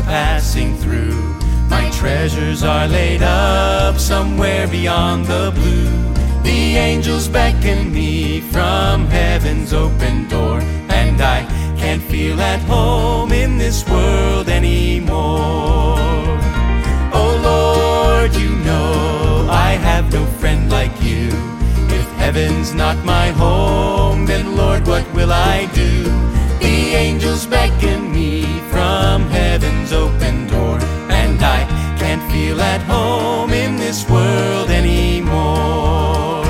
passing through. My treasures are laid up somewhere beyond the blue. The angels beckon me from heaven's open door, and I can't feel at home in this world anymore. Oh Lord, you know I have no friend like you. If heaven's not my home, then Lord, what will I do? The angels beckon me from heaven's open door, and I can't feel at home in this world anymore.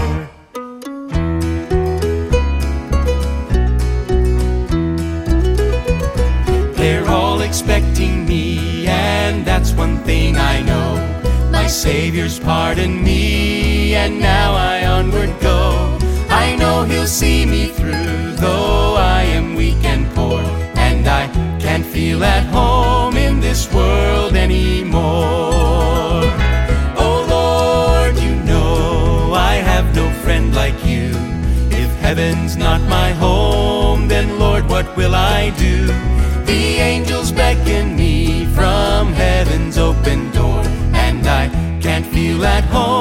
They're all expecting me, and that's one thing I know. My Savior's pardoned me, and now I onward go. I know He'll see me through, though I am weak and poor, and I can't feel at home in this world anymore. Oh Lord, you know I have no friend like you. If heaven's not my home, then Lord, what will I do? The angels beckon me from heaven's open door, and I can't feel at home